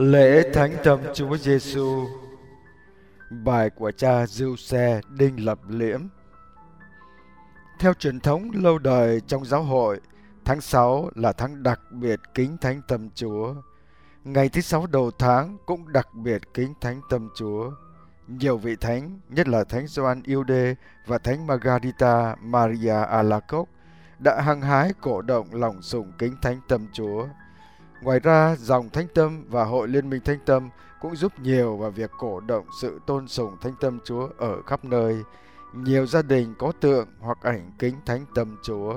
Lễ Thánh Tâm Chúa Giêsu. Bài của cha Giuse Đinh Lập Liễm. Theo truyền thống lâu đời trong giáo hội, tháng 6 là tháng đặc biệt kính Thánh Tâm Chúa. Ngày thứ 6 đầu tháng cũng đặc biệt kính Thánh Tâm Chúa. Nhiều vị thánh, nhất là Thánh Gioan Yêu-đê và Thánh Margarita Maria Alacoque, đã hăng hái cổ động lòng sùng kính Thánh Tâm Chúa. Ngoài ra, dòng Thánh Tâm và Hội Liên minh Thánh Tâm cũng giúp nhiều vào việc cổ động sự tôn sùng Thánh Tâm Chúa ở khắp nơi. Nhiều gia đình có tượng hoặc ảnh kính Thánh Tâm Chúa.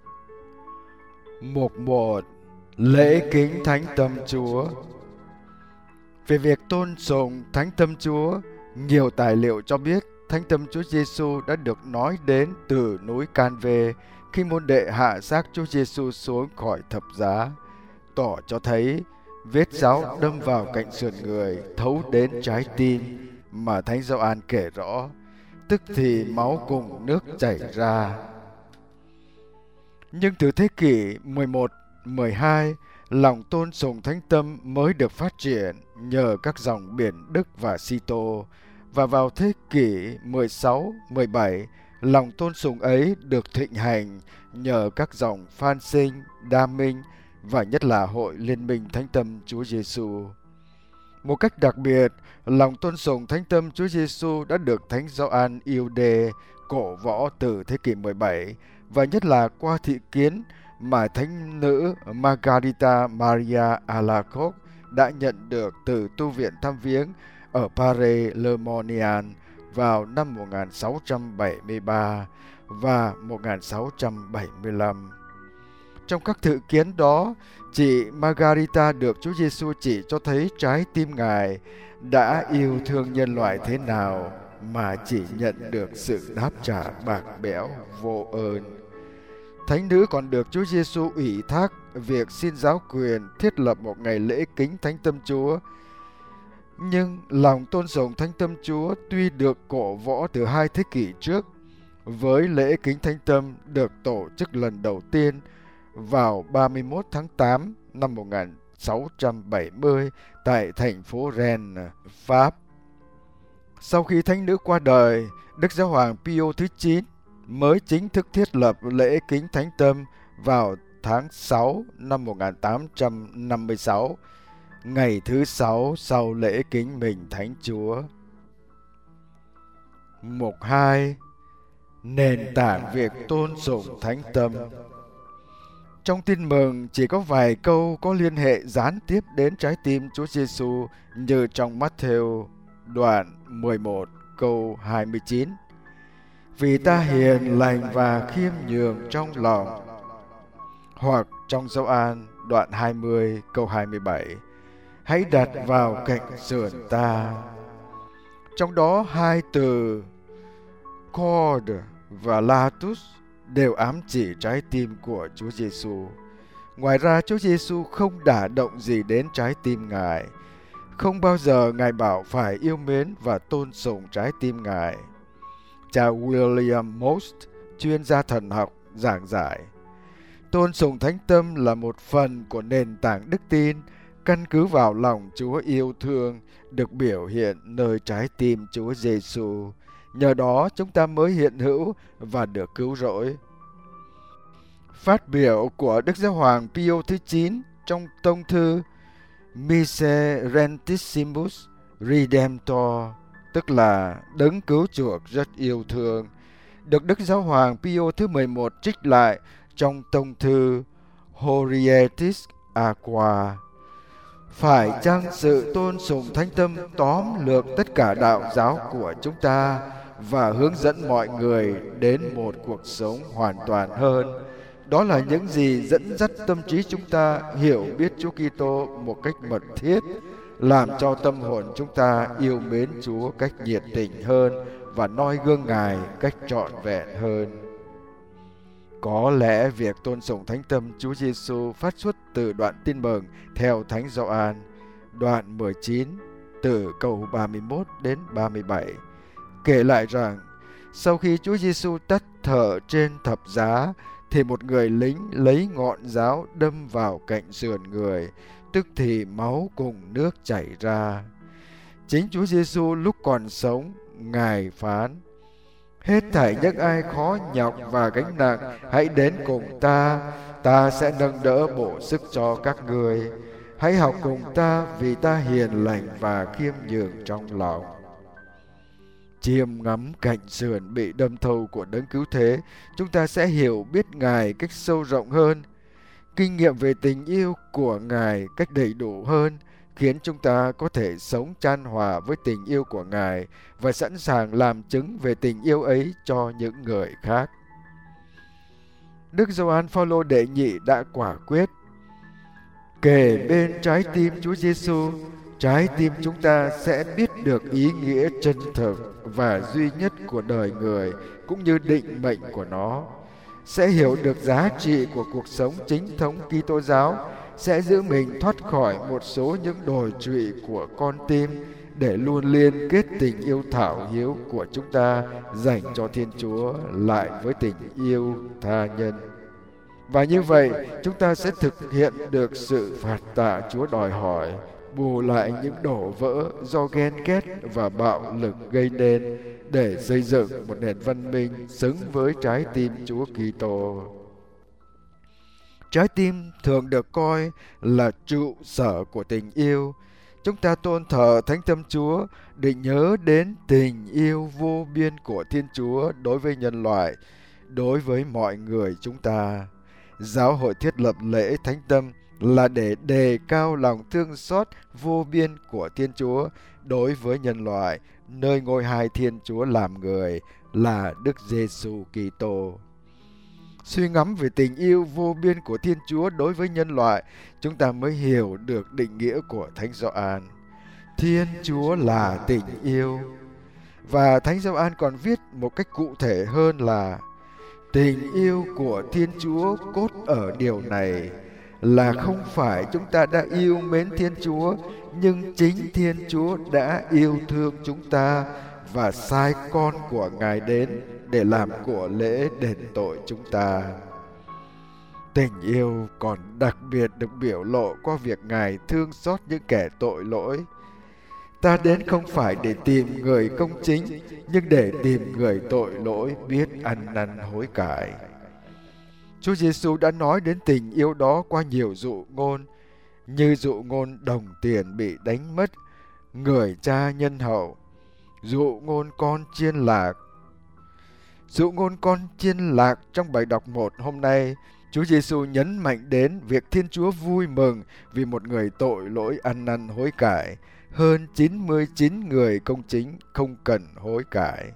Mục 1. Lễ kính Thánh Tâm Chúa. Về việc tôn sùng Thánh Tâm Chúa, nhiều tài liệu cho biết Thánh Tâm Chúa Giêsu đã được nói đến từ núi Can-vê khi môn đệ hạ xác Chúa Giêsu xuống khỏi thập giá, tỏ cho thấy vết giáo đâm vào cạnh sườn người thấu đến trái tim mà Thánh Gioan kể rõ, tức thì máu cùng nước chảy ra. Nhưng từ thế kỷ 11, 12, lòng tôn sùng Thánh Tâm mới được phát triển nhờ các dòng biển Đức và Sito, và vào thế kỷ 16, 17, lòng tôn sùng ấy được thịnh hành nhờ các dòng Phan Sinh, Đa Minh và nhất là Hội Liên minh Thánh Tâm Chúa Giêsu. Một cách đặc biệt, lòng tôn sùng Thánh Tâm Chúa Giêsu đã được Thánh Gioan Yêu-đê cổ võ từ thế kỷ 17, và nhất là qua thị kiến mà Thánh nữ Margarita Maria Alacoque đã nhận được từ tu viện thăm viếng ở Paray-le-Monial vào năm 1673 và 1675. Trong các thự kiến đó, chị Margarita được Chúa Giêsu chỉ cho thấy trái tim Ngài đã yêu thương nhân loại thế nào mà chỉ nhận được sự đáp trả bạc bẽo vô ơn. Thánh nữ còn được Chúa Giêsu ủy thác việc xin giáo quyền thiết lập một ngày lễ kính Thánh Tâm Chúa. Nhưng lòng tôn sùng Thánh Tâm Chúa tuy được cổ võ từ 2 thế kỷ trước, với lễ kính Thánh Tâm được tổ chức lần đầu tiên vào 31 tháng 8 năm 1670 tại thành phố Rennes, Pháp. Sau khi Thánh nữ qua đời, Đức Giáo hoàng Pio thứ 9 mới chính thức thiết lập lễ kính Thánh Tâm vào tháng 6 năm 1856, ngày thứ 6 sau lễ kính mình Thánh Chúa. Mục 2. Nền tảng việc tôn sùng Thánh Tâm. Trong tin mừng chỉ có vài câu có liên hệ gián tiếp đến trái tim Chúa Giêsu, như trong Matthew đoạn 11 câu 29. Vì ta hiền lành và khiêm nhường trong lòng. Hoặc trong Gioan đoạn 20 câu 27. Hãy đặt vào cạnh sườn ta. Trong đó hai từ corde và latus đều ám chỉ trái tim của Chúa Giêsu. Ngoài ra, Chúa Giêsu không đả động gì đến trái tim Ngài. Không bao giờ Ngài bảo phải yêu mến và tôn sùng trái tim Ngài. Cha William Most, chuyên gia thần học, giảng giải: tôn sùng Thánh Tâm là một phần của nền tảng đức tin, căn cứ vào lòng Chúa yêu thương, được biểu hiện nơi trái tim Chúa Giêsu. Nhờ đó chúng ta mới hiện hữu và được cứu rỗi. Phát biểu của Đức Giáo hoàng Pio thứ 9 trong tông thư Miserentissimus Redemptor, tức là đấng cứu chuộc rất yêu thương, được Đức Giáo hoàng Pio thứ 11 trích lại trong tông thư Horietis Aqua. Phải chăng sự tôn sùng Thánh Tâm tóm lược tất cả đạo giáo của chúng ta và hướng dẫn mọi người đến một cuộc sống hoàn toàn hơn? Đó là những gì dẫn dắt tâm trí chúng ta hiểu biết Chúa Kitô một cách mật thiết, làm cho tâm hồn chúng ta yêu mến Chúa cách nhiệt tình hơn và noi gương Ngài cách trọn vẹn hơn. Có lẽ việc tôn sùng Thánh Tâm Chúa Giêsu phát xuất từ đoạn tin mừng theo Thánh Gioan, đoạn 19, từ câu 31 đến 37, kể lại rằng sau khi Chúa Giêsu tắt thở trên thập giá, thì một người lính lấy ngọn giáo đâm vào cạnh sườn người, tức thì máu cùng nước chảy ra. Chính Chúa Giêsu lúc còn sống, Ngài phán: hết thảy những ai khó nhọc và gánh nặng, hãy đến cùng ta, ta sẽ nâng đỡ bổ sức cho các ngươi. Hãy học cùng ta, vì ta hiền lành và khiêm nhường trong lòng. Chiêm ngắm cạnh sườn bị đâm thâu của Đấng Cứu Thế, chúng ta sẽ hiểu biết Ngài cách sâu rộng hơn. Kinh nghiệm về tình yêu của Ngài cách đầy đủ hơn khiến chúng ta có thể sống chan hòa với tình yêu của Ngài và sẵn sàng làm chứng về tình yêu ấy cho những người khác. Đức Gioan Phaolô đệ nhị đã quả quyết: kề bên trái tim Chúa Giêsu, trái tim chúng ta sẽ biết được ý nghĩa chân thực và duy nhất của đời người cũng như định mệnh của nó, sẽ hiểu được giá trị của cuộc sống chính thống Kitô giáo, sẽ giữ mình thoát khỏi một số những đồi trụy của con tim để luôn liên kết tình yêu thảo hiếu của chúng ta dành cho Thiên Chúa lại với tình yêu tha nhân. Và như vậy, chúng ta sẽ thực hiện được sự phạt tạ Chúa đòi hỏi, bù lại những đổ vỡ do ghen ghét và bạo lực gây nên để xây dựng một nền văn minh xứng với trái tim Chúa Kitô. Trái tim thường được coi là trụ sở của tình yêu. Chúng ta tôn thờ Thánh Tâm Chúa để nhớ đến tình yêu vô biên của Thiên Chúa đối với nhân loại, đối với mọi người chúng ta. Giáo hội thiết lập lễ Thánh Tâm là để đề cao lòng thương xót vô biên của Thiên Chúa đối với nhân loại, nơi ngôi hai Thiên Chúa làm người là Đức Giêsu Kitô. Suy ngẫm về tình yêu vô biên của Thiên Chúa đối với nhân loại, chúng ta mới hiểu được định nghĩa của Thánh Gioan. Thiên Chúa là tình yêu. Và Thánh Gioan còn viết một cách cụ thể hơn là: tình yêu của Thiên Chúa cốt ở điều này là không phải chúng ta đã yêu mến Thiên Chúa, nhưng chính Thiên Chúa đã yêu thương chúng ta và sai con của Ngài đến để làm của lễ đền tội chúng ta. Tình yêu còn đặc biệt được biểu lộ qua việc Ngài thương xót những kẻ tội lỗi. Ta đến không phải để tìm người công chính, nhưng để tìm người tội lỗi biết ăn năn hối cải. Chúa Giêsu đã nói đến tình yêu đó qua nhiều dụ ngôn, như dụ ngôn đồng tiền bị đánh mất, người cha nhân hậu, dụ ngôn con chiên lạc. Dụ ngôn con chiên lạc trong bài đọc 1 hôm nay, Chúa Giêsu nhấn mạnh đến việc Thiên Chúa vui mừng vì một người tội lỗi ăn năn hối cải, hơn 99 người công chính không cần hối cải.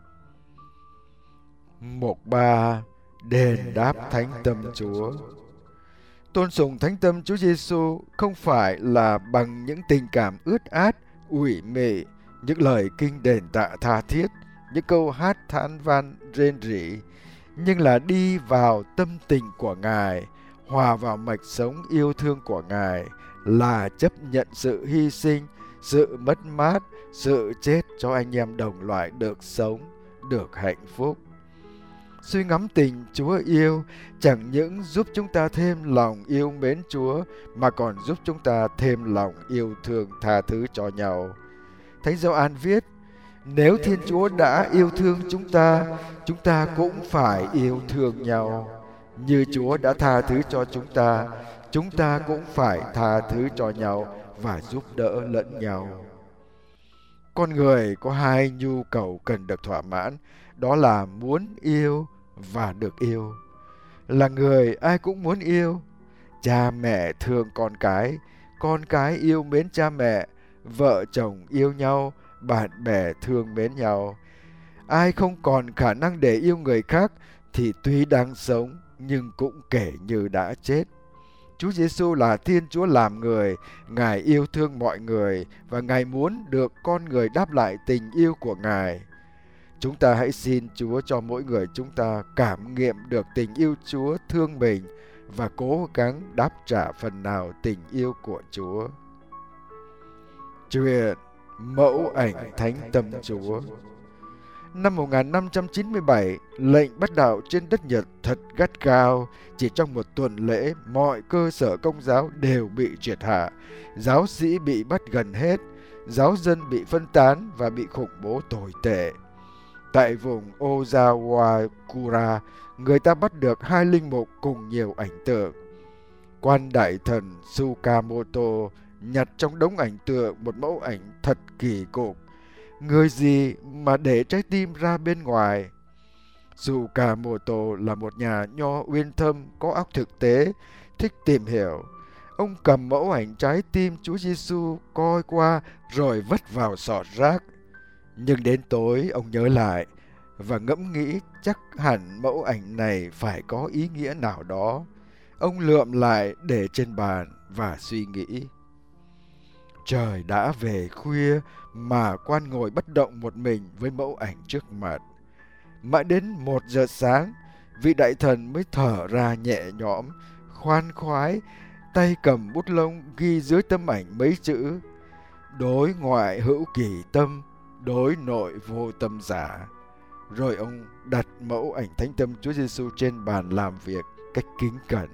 Mục 3. Đền đáp Thánh Tâm Chúa. Tôn sùng Thánh Tâm Chúa Giêsu không phải là bằng những tình cảm ướt át, ủy mị, những lời kinh đền tạ tha thiết, những câu hát than van rên rỉ, nhưng là đi vào tâm tình của Ngài, hòa vào mạch sống yêu thương của Ngài, là chấp nhận sự hy sinh, sự mất mát, sự chết cho anh em đồng loại được sống, được hạnh phúc. Suy ngẫm tình Chúa yêu chẳng những giúp chúng ta thêm lòng yêu mến Chúa mà còn giúp chúng ta thêm lòng yêu thương tha thứ cho nhau. Thánh Gioan viết: nếu Thiên Chúa đã yêu thương chúng ta cũng phải yêu thương nhau. Như Chúa đã tha thứ cho chúng ta cũng phải tha thứ cho nhau và giúp đỡ lẫn nhau. Con người có hai nhu cầu cần được thỏa mãn, đó là muốn yêu và được yêu. Là người ai cũng muốn yêu. Cha mẹ thương con cái yêu mến cha mẹ, vợ chồng yêu nhau, bạn bè thương mến nhau. Ai không còn khả năng để yêu người khác thì tuy đang sống nhưng cũng kể như đã chết. Chúa Giêsu là Thiên Chúa làm người, Ngài yêu thương mọi người và Ngài muốn được con người đáp lại tình yêu của Ngài. Chúng ta hãy xin Chúa cho mỗi người chúng ta cảm nghiệm được tình yêu Chúa thương mình và cố gắng đáp trả phần nào tình yêu của Chúa. Chuyện mẫu ảnh Thánh Tâm Chúa. Năm 1597, lệnh bắt đạo trên đất Nhật thật gắt gao. Chỉ trong một tuần lễ, mọi cơ sở công giáo đều bị triệt hạ. Giáo sĩ bị bắt gần hết, giáo dân bị phân tán và bị khủng bố tồi tệ. Tại vùng Ozawakura, người ta bắt được 2 linh mục cùng nhiều ảnh tượng. Quan đại thần Tsukamoto nhặt trong đống ảnh tượng một mẫu ảnh thật kỳ cục. Người gì mà để trái tim ra bên ngoài? Tsukamoto là một nhà nho uyên thâm, có óc thực tế, thích tìm hiểu. Ông cầm mẫu ảnh trái tim Chúa Giêsu coi qua rồi vứt vào sọt rác. Nhưng đến tối ông nhớ lại và ngẫm nghĩ chắc hẳn mẫu ảnh này phải có ý nghĩa nào đó. Ông lượm lại để trên bàn và suy nghĩ. Trời đã về khuya mà quan ngồi bất động một mình với mẫu ảnh trước mặt. Mãi đến 1 giờ sáng, vị đại thần mới thở ra nhẹ nhõm, khoan khoái, tay cầm bút lông ghi dưới tấm ảnh mấy chữ: đối ngoại hữu kỳ tâm, đối nội vô tâm giả. Rồi ông đặt mẫu ảnh thánh tâm Chúa Giêsu trên bàn làm việc cách kính cẩn.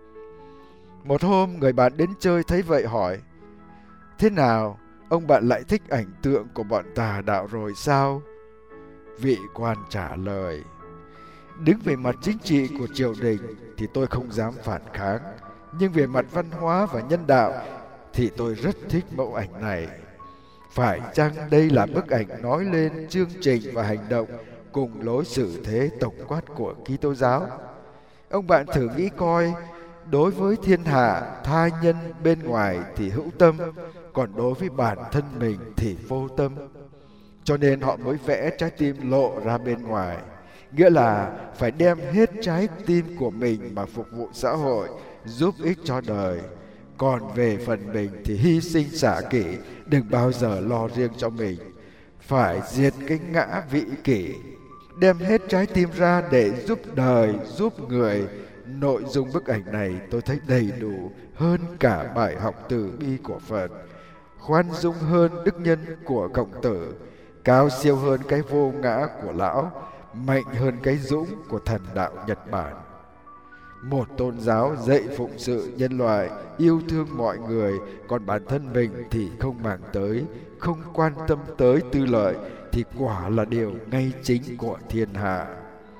Một hôm, người bạn đến chơi thấy vậy hỏi: thế nào, ông bạn lại thích ảnh tượng của bọn tà đạo rồi sao? Vị quan trả lời: đứng về mặt chính trị của triều đình thì tôi không dám phản kháng, nhưng về mặt văn hóa và nhân đạo thì tôi rất thích mẫu ảnh này. Phải chăng đây là bức ảnh nói lên chương trình và hành động cùng lối xử thế tổng quát của Kitô giáo? Ông bạn thử nghĩ coi, đối với thiên hạ, tha nhân bên ngoài thì hữu tâm, còn đối với bản thân mình thì vô tâm. Cho nên họ mới vẽ trái tim lộ ra bên ngoài, nghĩa là phải đem hết trái tim của mình mà phục vụ xã hội, giúp ích cho đời. Còn về phần mình thì hy sinh xả kỷ, đừng bao giờ lo riêng cho mình. Phải diệt cái ngã vị kỷ, đem hết trái tim ra để giúp đời, giúp người. Nội dung bức ảnh này tôi thấy đầy đủ hơn cả bài học từ bi của Phật, khoan dung hơn đức nhân của Khổng Tử, cao siêu hơn cái vô ngã của Lão, mạnh hơn cái dũng của thần đạo Nhật Bản. Một tôn giáo dạy phụng sự nhân loại, yêu thương mọi người, còn bản thân mình thì không màng tới, không quan tâm tới tư lợi, thì quả là điều ngay chính của thiên hạ.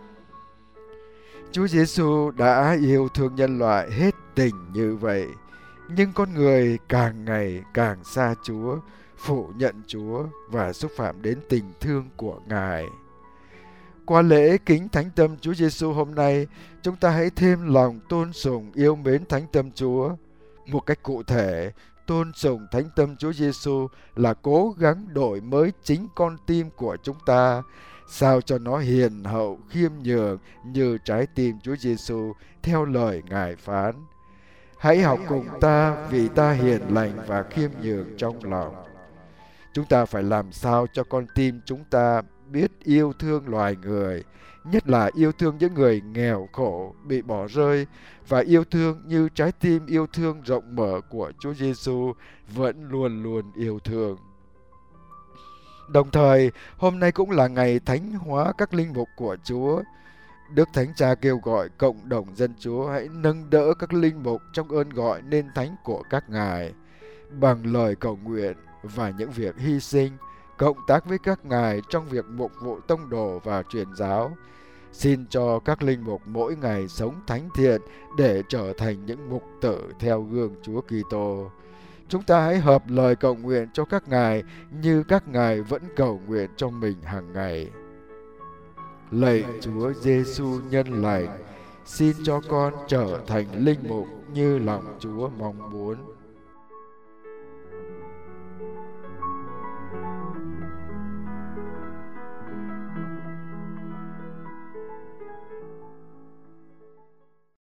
Chúa Giêsu đã yêu thương nhân loại hết tình như vậy, nhưng con người càng ngày càng xa Chúa, phủ nhận Chúa và xúc phạm đến tình thương của Ngài. Qua lễ kính thánh tâm Chúa Giêsu hôm nay, chúng ta hãy thêm lòng tôn sùng yêu mến thánh tâm Chúa. Một cách cụ thể, tôn sùng thánh tâm Chúa Giêsu là cố gắng đổi mới chính con tim của chúng ta, sao cho nó hiền hậu khiêm nhường như trái tim Chúa Giêsu theo lời Ngài phán: hãy học cùng ta vì ta hiền lành và khiêm nhường trong lòng. Chúng ta phải làm sao cho con tim chúng ta biết yêu thương loài người, nhất là yêu thương những người nghèo khổ, bị bỏ rơi, và yêu thương như trái tim yêu thương rộng mở của Chúa Giêsu vẫn luôn luôn yêu thương. Đồng thời, hôm nay cũng là ngày thánh hóa các linh mục của Chúa. Đức Thánh Cha kêu gọi cộng đồng dân Chúa hãy nâng đỡ các linh mục trong ơn gọi nên thánh của các ngài, bằng lời cầu nguyện và những việc hy sinh, cộng tác với các ngài trong việc mục vụ tông đồ và truyền giáo. Xin cho các linh mục mỗi ngày sống thánh thiện để trở thành những mục tử theo gương Chúa Kitô. Chúng ta hãy hợp lời cầu nguyện cho các ngài như các ngài vẫn cầu nguyện cho mình hàng ngày. Lạy Chúa Giêsu nhân lành, xin cho con trở thành linh mục như lòng Chúa mong muốn.